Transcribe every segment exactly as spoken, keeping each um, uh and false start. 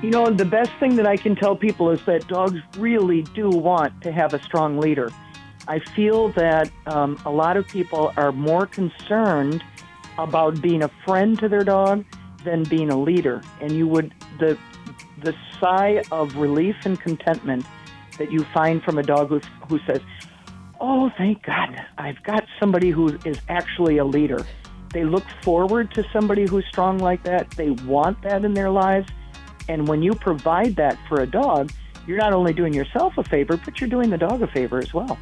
You know, the best thing that I can tell people is that dogs really do want to have a strong leader. I feel that um, a lot of people are more concerned about being a friend to their dog than being a leader. And you would, the the sigh of relief and contentment that you find from a dog who, who says, oh, thank God, I've got somebody who is actually a leader. They look forward to somebody who's strong like that. They want that in their lives. And when you provide that for a dog, you're not only doing yourself a favor, but you're doing the dog a favor as well.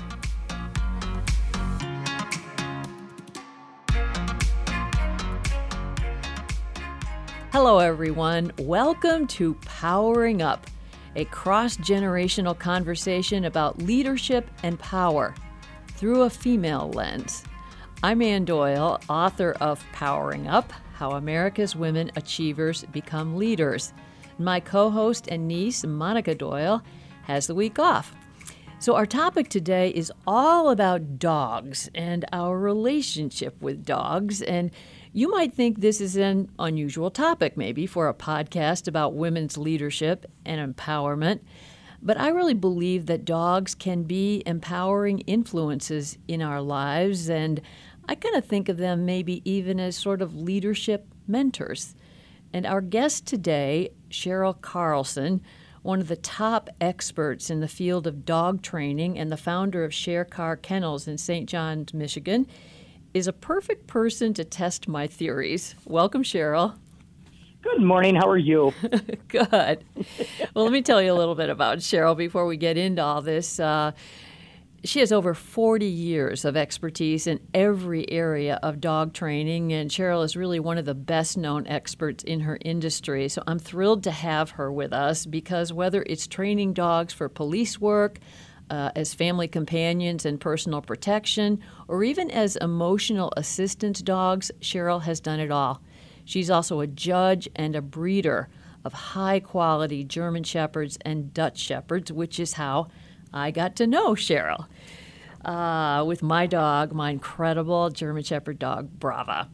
Hello, everyone. Welcome to Powering Up, a cross-generational conversation about leadership and power through a female lens. I'm Ann Doyle, author of Powering Up, How America's Women Achievers Become Leaders. My co-host and niece, Monica Doyle, has the week off. So our topic today is all about dogs and our relationship with dogs. And you might think this is an unusual topic, maybe, for a podcast about women's leadership and empowerment. But I really believe that dogs can be empowering influences in our lives, and I kind of think of them maybe even as sort of leadership mentors. And our guest today, Cheryl Carlson, one of the top experts in the field of dog training and the founder of Share Car Kennels in Saint Johns, Michigan, is a perfect person to test my theories. Welcome, Cheryl. Good morning. How are you? Good. Well, let me tell you a little bit about Cheryl before we get into all this. Uh, she has over forty years of expertise in every area of dog training, and Cheryl is really one of the best-known experts in her industry. So I'm thrilled to have her with us because whether it's training dogs for police work, Uh, as family companions and personal protection, or even as emotional assistance dogs, Cheryl has done it all. She's also a judge and a breeder of high-quality German Shepherds and Dutch Shepherds, which is how I got to know Cheryl uh, with my dog, my incredible German Shepherd dog, Brava.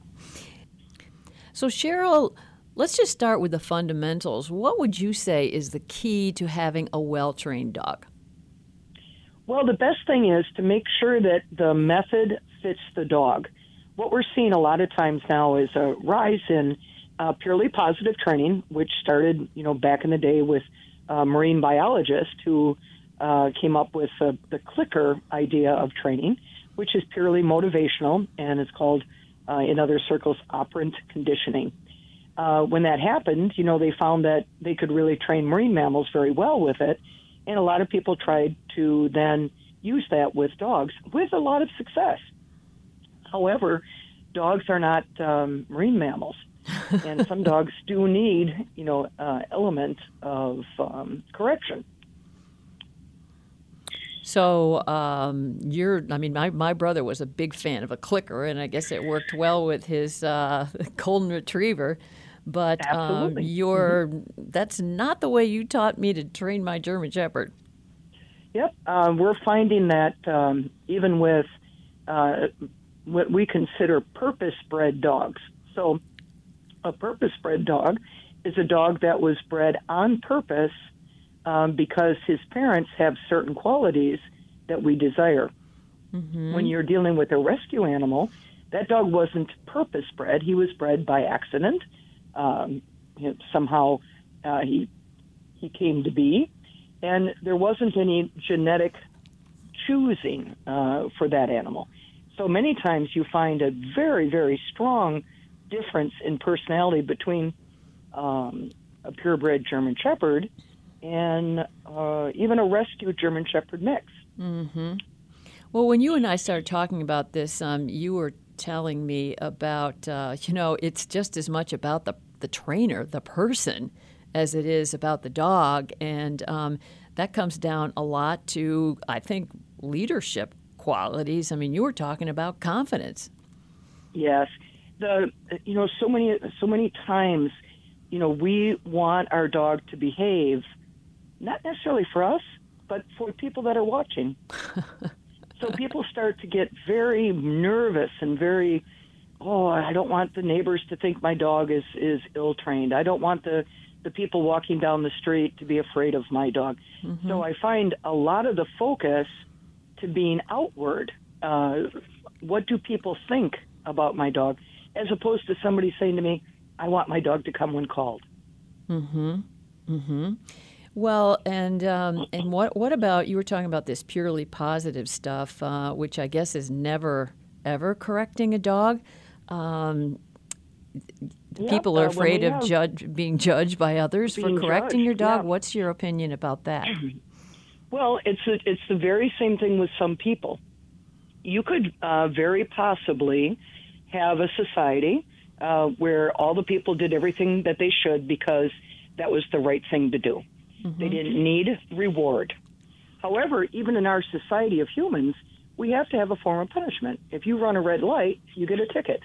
So Cheryl, let's just start with the fundamentals. What would you say is the key to having a well-trained dog? Well, the best thing is to make sure that the method fits the dog. What we're seeing a lot of times now is a rise in uh, purely positive training, which started, you know, back in the day with a marine biologist who uh, came up with uh, the clicker idea of training, which is purely motivational, and it's called, uh, in other circles, operant conditioning. Uh, when that happened, you know, they found that they could really train marine mammals very well with it. And a lot of people tried to then use that with dogs with a lot of success. However, dogs are not um, marine mammals. And some dogs do need, you know, uh, element of um, correction. So um, you're, I mean, my, my brother was a big fan of a clicker, and I guess it worked well with his uh, golden retriever. But um, you're, mm-hmm. that's not the way you taught me to train my German Shepherd. Yep. Uh, we're finding that um, even with uh, what we consider purpose-bred dogs. So a purpose-bred dog is a dog that was bred on purpose um, because his parents have certain qualities that we desire. Mm-hmm. When you're dealing with a rescue animal, that dog wasn't purpose-bred. He was bred by accident. Um, you know, somehow uh, he he came to be, and there wasn't any genetic choosing uh, for that animal. So many times you find a very, very strong difference in personality between um, a purebred German Shepherd and uh, even a rescue German Shepherd mix. Mm-hmm. Well, when you and I started talking about this, um, you were telling me about, uh, you know, it's just as much about the the trainer, the person, as it is about the dog. And um, that comes down a lot to, I think, leadership qualities. I mean, you were talking about confidence. Yes. The, you know, so many, so many times, you know, we want our dog to behave, not necessarily for us, but for people that are watching. So people start to get very nervous and very, oh, I don't want the neighbors to think my dog is, is ill-trained. I don't want the, the the people walking down the street to be afraid of my dog. Mm-hmm. So I find a lot of the focus to being outward. Uh, what do people think about my dog, as opposed to somebody saying to me, I want my dog to come when called. Mm-hmm. Mm-hmm. Well, and um, and what what about, you were talking about this purely positive stuff, uh, which I guess is never, ever correcting a dog. Um, Yep, people are uh, afraid of have, judge, being judged by others for correcting judged, your dog. yeah. What's your opinion about that? Well, it's a, it's the very same thing with some people. You could uh, very possibly have a society uh, where all the people did everything that they should because that was the right thing to do. Mm-hmm. They didn't need reward. However, even in our society of humans, we have to have a form of punishment. If you run a red light, you get a ticket.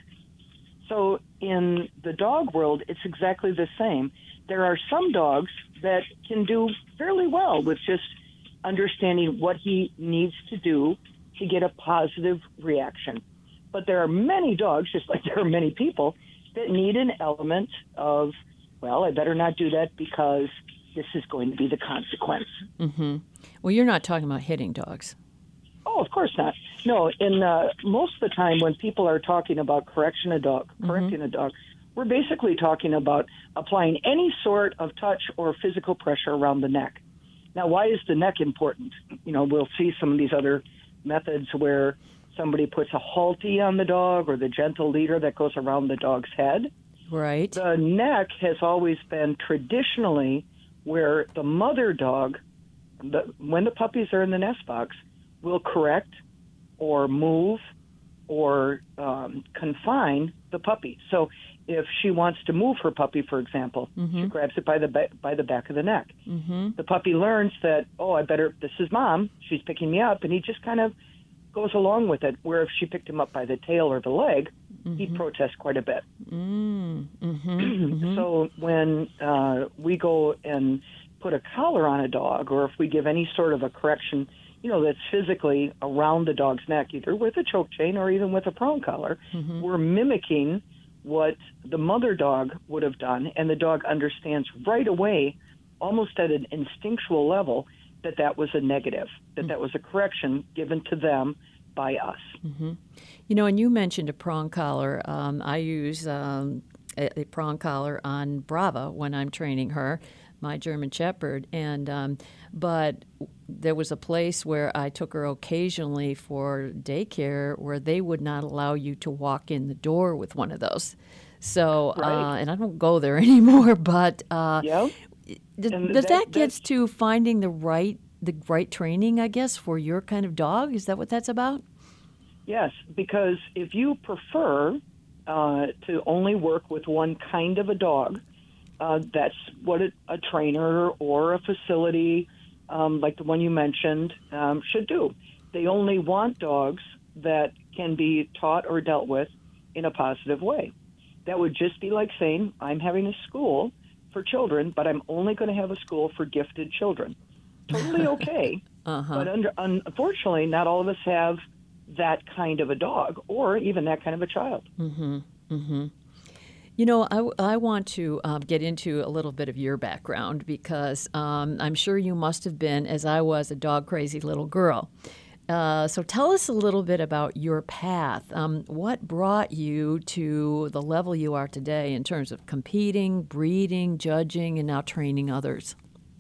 So in the dog world, it's exactly the same. There are some dogs that can do fairly well with just understanding what he needs to do to get a positive reaction. But there are many dogs, just like there are many people, that need an element of, well, I better not do that because this is going to be the consequence. Mm-hmm. Well, you're not talking about hitting dogs. Oh, of course not. No, in uh, most of the time when people are talking about correction a dog, correcting mm-hmm. a dog, we're basically talking about applying any sort of touch or physical pressure around the neck. Now, why is the neck important? You know, we'll see some of these other methods where somebody puts a halty on the dog or the gentle leader that goes around the dog's head. Right. The neck has always been traditionally where the mother dog, the, when the puppies are in the nest box, will correct or move or um, confine the puppy. So if she wants to move her puppy, for example, mm-hmm. she grabs it by the ba- by the back of the neck. Mm-hmm. The puppy learns that, oh, I better, this is mom, she's picking me up, and he just kind of goes along with it, where if she picked him up by the tail or the leg, mm-hmm. he'd protest quite a bit. Mm-hmm. Mm-hmm. So when uh, we go and put a collar on a dog, or if we give any sort of a correction, you know, that's physically around the dog's neck, either with a choke chain or even with a prong collar, mm-hmm. we're mimicking what the mother dog would have done, and the dog understands right away, almost at an instinctual level, that that was a negative, that mm-hmm. that was a correction given to them by us. Mm-hmm. You know, and you mentioned a prong collar. Um, I use um, a, a prong collar on Brava when I'm training her, my German Shepherd, and um, but there was a place where I took her occasionally for daycare where they would not allow you to walk in the door with one of those. So, right. uh, and I don't go there anymore, but uh, yeah. d- does that, that gets to finding the right the right training, I guess, for your kind of dog? Is that what that's about? Yes, because if you prefer uh, to only work with one kind of a dog, Uh, that's what a, a trainer or a facility um, like the one you mentioned um, should do. They only want dogs that can be taught or dealt with in a positive way. That would just be like saying, I'm having a school for children, but I'm only going to have a school for gifted children. Totally okay. uh-huh. But under, unfortunately, not all of us have that kind of a dog or even that kind of a child. Mm-hmm. Mm-hmm. You know, I, I want to um, get into a little bit of your background because um, I'm sure you must have been, as I was, a dog-crazy little girl. Uh, so tell us a little bit about your path. Um, what brought you to the level you are today in terms of competing, breeding, judging, and now training others?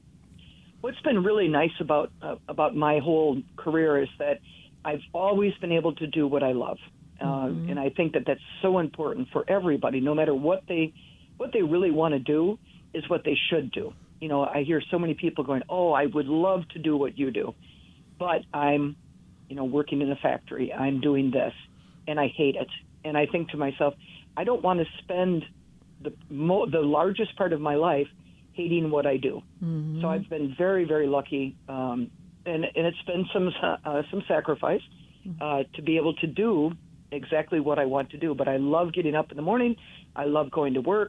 What's been really nice about uh, about my whole career is that I've always been able to do what I love. Uh, mm-hmm. And I think that that's so important for everybody, no matter what they what they really want to do is what they should do. You know, I hear so many people going, oh, I would love to do what you do, but I'm, you know, working in a factory. I'm doing this, and I hate it. And I think to myself, I don't want to spend the mo- the largest part of my life hating what I do. Mm-hmm. So I've been very, very lucky, um, and, and it's been some uh, some sacrifice uh, to be able to do exactly what I want to do. But I love getting up in the morning. I love going to work.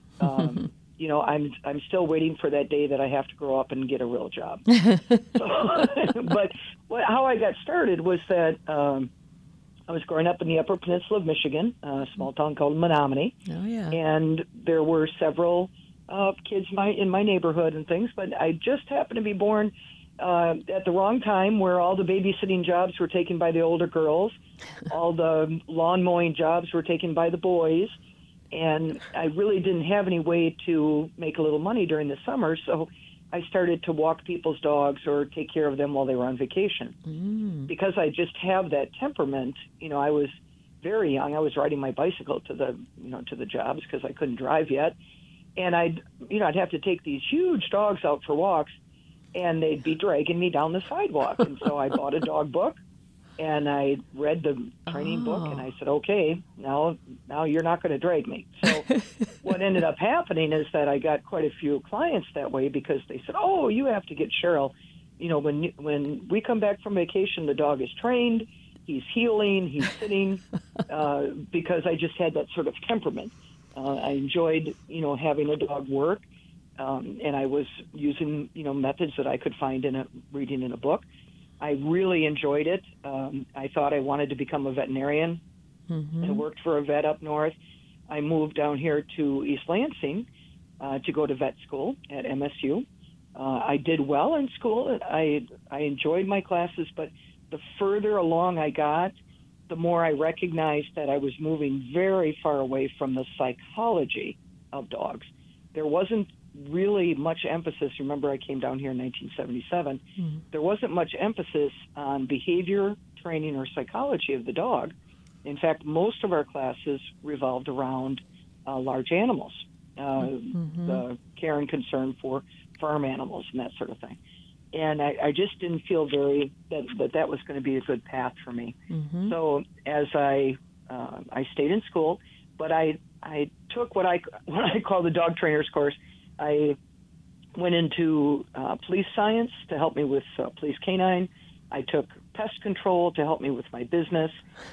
Um, you know, I'm I'm still waiting for that day that I have to grow up and get a real job. so, but what, how I got started was that um, I was growing up in the Upper Peninsula of Michigan, a small town called Menominee. Oh, yeah. And there were several uh, kids my in my neighborhood and things, but I just happened to be born uh, at the wrong time, where all the babysitting jobs were taken by the older girls, all the lawn mowing jobs were taken by the boys, and I really didn't have any way to make a little money during the summer, so I started to walk people's dogs or take care of them while they were on vacation. Mm. Because I just have that temperament, you know, I was very young. I was riding my bicycle to the, you know, to the jobs because I couldn't drive yet. And I'd, you know, I'd have to take these huge dogs out for walks, and they'd be dragging me down the sidewalk. And so I bought a dog book, and I read the training Oh. book, and I said, okay, now now you're not going to drag me. So what ended up happening is that I got quite a few clients that way, because they said, oh, you have to get Cheryl. You know, when when we come back from vacation, the dog is trained, he's heeling, he's sitting, uh, because I just had that sort of temperament. Uh, I enjoyed, you know, having a dog work, um, and I was using, you know, methods that I could find in a reading in a book. I really enjoyed it. Um, I thought I wanted to become a veterinarian. Mm-hmm. I worked for a vet up north. I moved down here to East Lansing uh, to go to vet school at M S U. Uh, I did well in school. I I enjoyed my classes, but the further along I got, the more I recognized that I was moving very far away from the psychology of dogs. There wasn't really much emphasis. Remember, I came down here in nineteen seventy-seven. Mm-hmm. There wasn't much emphasis on behavior training or psychology of the dog. In fact, most of our classes revolved around uh, large animals, uh, mm-hmm. the care and concern for farm animals and that sort of thing. And I, I just didn't feel very that that, that was going to be a good path for me. Mm-hmm. So as I uh, I stayed in school, but I I took what I what I call the dog trainer's course. I went into uh, police science to help me with uh, police canine. I took pest control to help me with my business,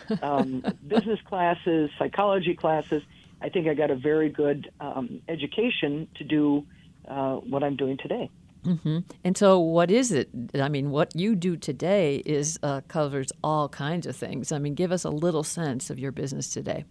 um, business classes, psychology classes. I think I got a very good um, education to do uh, what I'm doing today. Mm-hmm. And so what is it? I mean, what you do today is uh, covers all kinds of things. I mean, give us a little sense of your business today.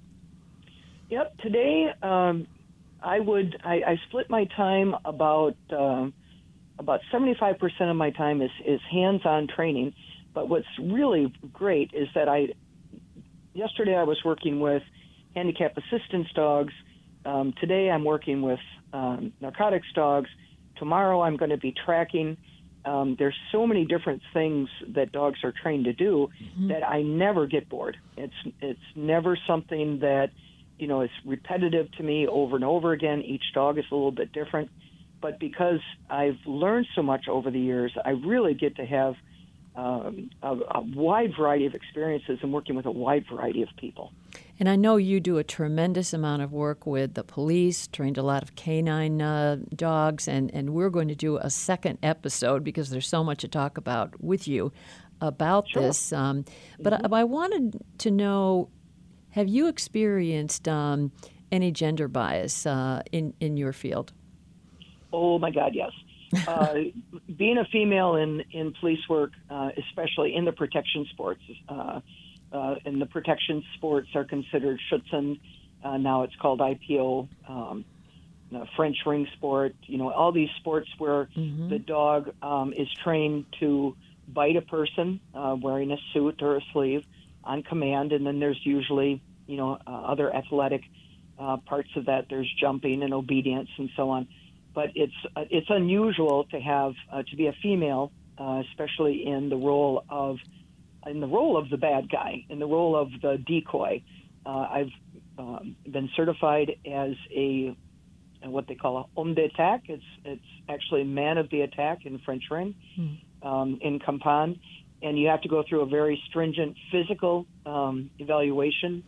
Yep. Today, um, I would I, I split my time about uh, about seventy-five percent of my time is, is hands-on training. But what's really great is that I yesterday I was working with handicap assistance dogs. Um, today I'm working with um, narcotics dogs. Tomorrow I'm going to be tracking. Um, there's so many different things that dogs are trained to do mm-hmm. that I never get bored. It's it's never something that, you know, it's repetitive to me over and over again. Each dog is a little bit different. But because I've learned so much over the years, I really get to have um, a, a wide variety of experiences and working with a wide variety of people. And I know you do a tremendous amount of work with the police, trained a lot of canine uh, dogs, and, and we're going to do a second episode because there's so much to talk about with you about sure. this. Um, but mm-hmm. I, I wanted to know, have you experienced um, any gender bias uh, in, in your field? Oh, my God, yes. Uh, being a female in, in police work, uh, especially in the protection sports, uh, uh, and the protection sports are considered Schutzen. Uh, now it's called I P O, um, uh, French ring sport, you know, all these sports where mm-hmm. the dog um, is trained to bite a person uh, wearing a suit or a sleeve on command, and then there's usually, you know, uh, other athletic uh, parts of that. There's jumping and obedience and so on. But it's uh, it's unusual to have uh, to be a female, uh, especially in the role of in the role of the bad guy, in the role of the decoy. Uh, I've um, been certified as a what they call a homme d'attaque. It's it's actually man of the attack in French ring, mm. um, in Compan, and you have to go through a very stringent physical um, evaluation,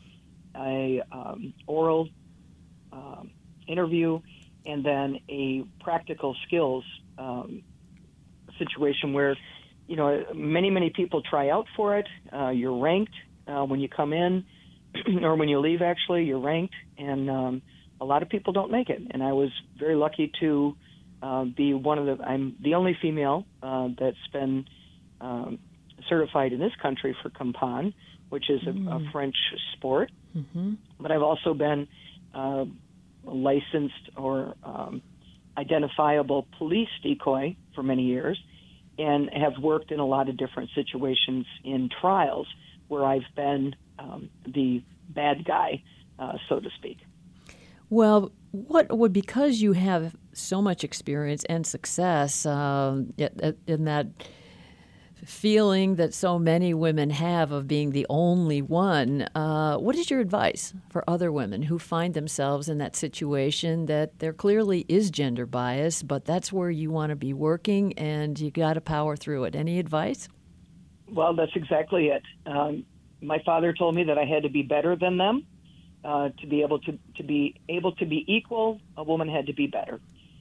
a um, oral um, interview, and then a practical skills um, situation where, you know, many, many people try out for it. Uh, you're ranked uh, when you come in, or when you leave, actually, you're ranked, and um, a lot of people don't make it. And I was very lucky to uh, be one of the, I'm the only female uh, that's been um, certified in this country for Compan, which is a, mm. a French sport. Mm-hmm. But I've also been uh, licensed or um, identifiable police decoy for many years and have worked in a lot of different situations in trials where I've been um, the bad guy, uh, so to speak. Well, what would, because you have so much experience and success uh, in that feeling that so many women have of being the only one, uh, what is your advice for other women who find themselves in that situation that there clearly is gender bias, but that's where you want to be working and you got to power through it? Any advice? Well, that's exactly it. Um, my father told me that I had to be better than them. Uh, to be able to, to be able to be equal, a woman had to be better.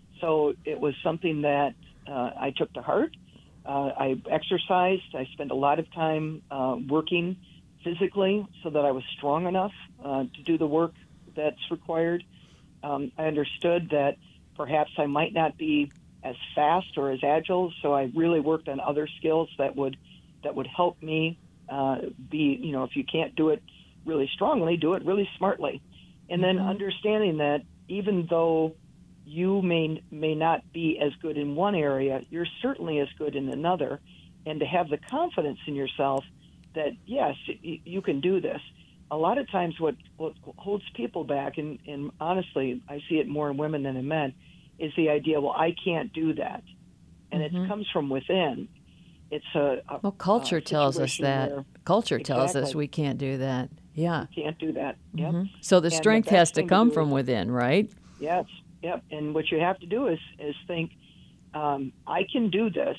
So it was something that uh, I took to heart. Uh, I exercised. I spent a lot of time uh, working physically so that I was strong enough uh, to do the work that's required. Um, I understood that perhaps I might not be as fast or as agile, so I really worked on other skills that would that would help me uh, be, you know, if you can't do it really strongly, do it really smartly. And then mm-hmm. understanding that even though you may may not be as good in one area, you're certainly as good in another, and to have the confidence in yourself that, yes, you can do this. A lot of times what, what holds people back, and, and honestly, I see it more in women than in men, is the idea, well, I can't do that. And mm-hmm. it comes from within. It's a, a Well, culture a tells us that. Where, culture tells exactly. us we can't do that. Yeah. You can't do that. Yep. Mm-hmm. So the and strength the has to come to from is, within, right? Yes. Yep. And what you have to do is, is think, um, I can do this,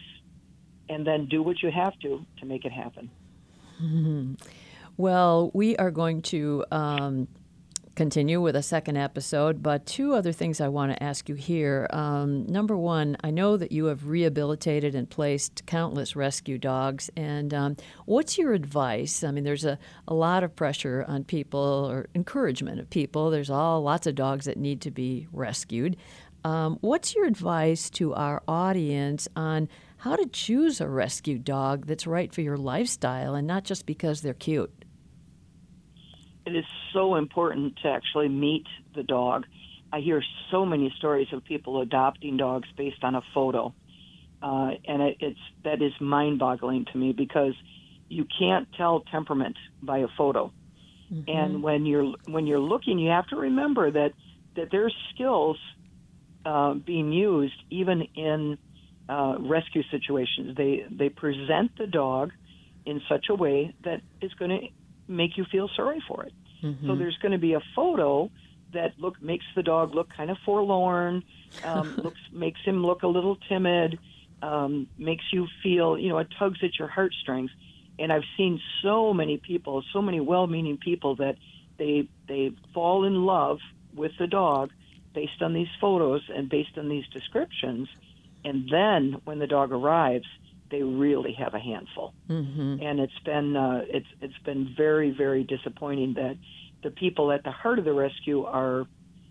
and then do what you have to to make it happen. Mm-hmm. Well, we are going to um, continue with a second episode, but two other things I want to ask you here. Um, number one, I know that you have rehabilitated and placed countless rescue dogs, and um, what's your advice? I mean, there's a, a lot of pressure on people, or encouragement of people. There's all lots of dogs that need to be rescued. Um, what's your advice to our audience on how to choose a rescue dog that's right for your lifestyle and not just because they're cute? It is so important to actually meet the dog. I hear so many stories of people adopting dogs based on a photo, uh, and it, it's that is mind-boggling to me because you can't tell temperament by a photo. Mm-hmm. And when you're when you're looking, you have to remember that that there's skills uh, being used even in uh, rescue situations. They they present the dog in such a way that is going to make you feel sorry for it. Mm-hmm. So there's going to be a photo that look makes the dog look kind of forlorn, um, looks makes him look a little timid, um, makes you feel, you know, it tugs at your heartstrings. And I've seen so many people, so many well-meaning people that they they fall in love with the dog based on these photos and based on these descriptions. And then when the dog arrives, they really have a handful. Mm-hmm. And it's been uh, it's it's been very, very disappointing that the people at the heart of the rescue are,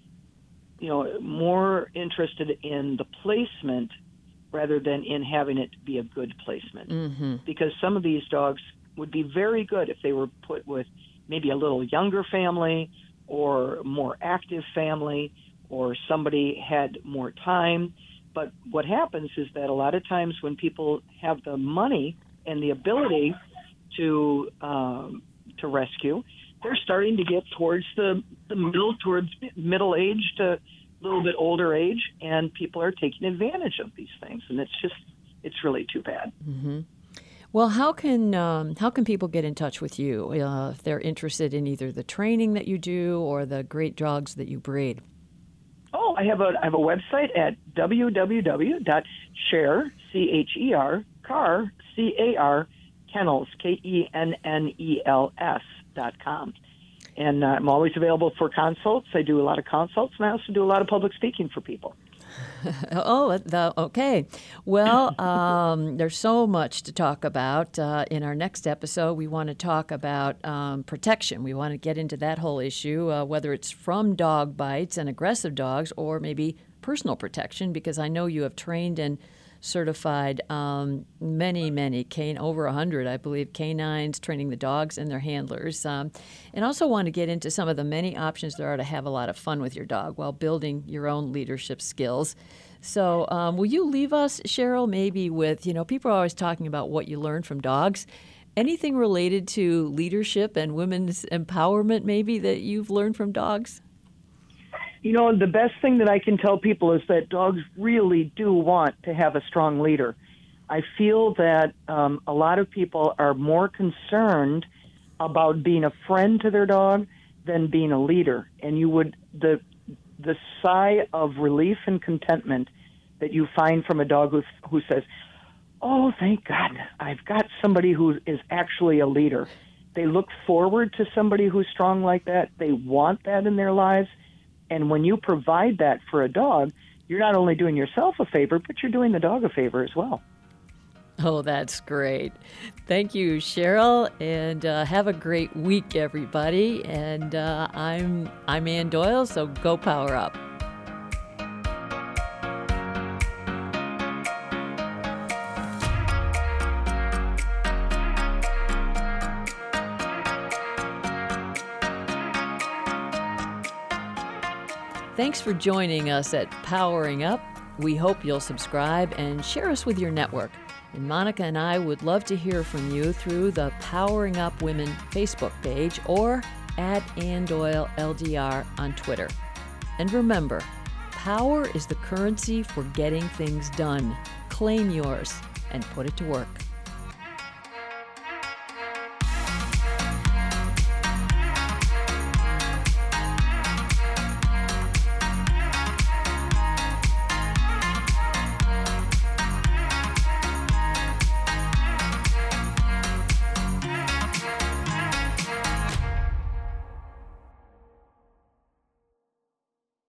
you know, more interested in the placement rather than in having it be a good placement. Mm-hmm. Because some of these dogs would be very good if they were put with maybe a little younger family or more active family, or somebody had more time. But what happens is that a lot of times when people have the money and the ability to um, to rescue, they're starting to get towards the, the middle, towards middle age to a little bit older age, and people are taking advantage of these things, and it's just it's really too bad. Mm-hmm. Well, how can um, how can people get in touch with you uh, if they're interested in either the training that you do or the great dogs that you breed? Oh, I have a I have a website at w w w dot cher, C H E R, car, C A R, kennels, K E N N E L S dot com. And uh, I'm always available for consults. I do a lot of consults, and I also do a lot of public speaking for people. oh, the, okay. Well, um, there's so much to talk about. Uh, in our next episode, we want to talk about um, protection. We want to get into that whole issue, uh, whether it's from dog bites and aggressive dogs or maybe personal protection, because I know you have trained and certified um, many, many, can- over one hundred, I believe, canines, training the dogs and their handlers. Um, and also want to get into some of the many options there are to have a lot of fun with your dog while building your own leadership skills. So um, will you leave us, Cheryl, maybe with, you know, people are always talking about what you learn from dogs. Anything related to leadership and women's empowerment maybe that you've learned from dogs? You know, the best thing that I can tell people is that dogs really do want to have a strong leader. I feel that um, a lot of people are more concerned about being a friend to their dog than being a leader. And you would, the the sigh of relief and contentment that you find from a dog who, who says, oh, thank God, I've got somebody who is actually a leader. They look forward to somebody who's strong like that. They want that in their lives. And when you provide that for a dog, you're not only doing yourself a favor, but you're doing the dog a favor as well. Oh, that's great. Thank you, Cheryl, and uh, have a great week, everybody. And uh, I'm I'm Ann Doyle, so go power up. Thanks for joining us at Powering Up. We hope you'll subscribe and share us with your network. And Monica and I would love to hear from you through the Powering Up Women Facebook page or at Ann Doyle L D R on Twitter. And remember, power is the currency for getting things done. Claim yours and put it to work.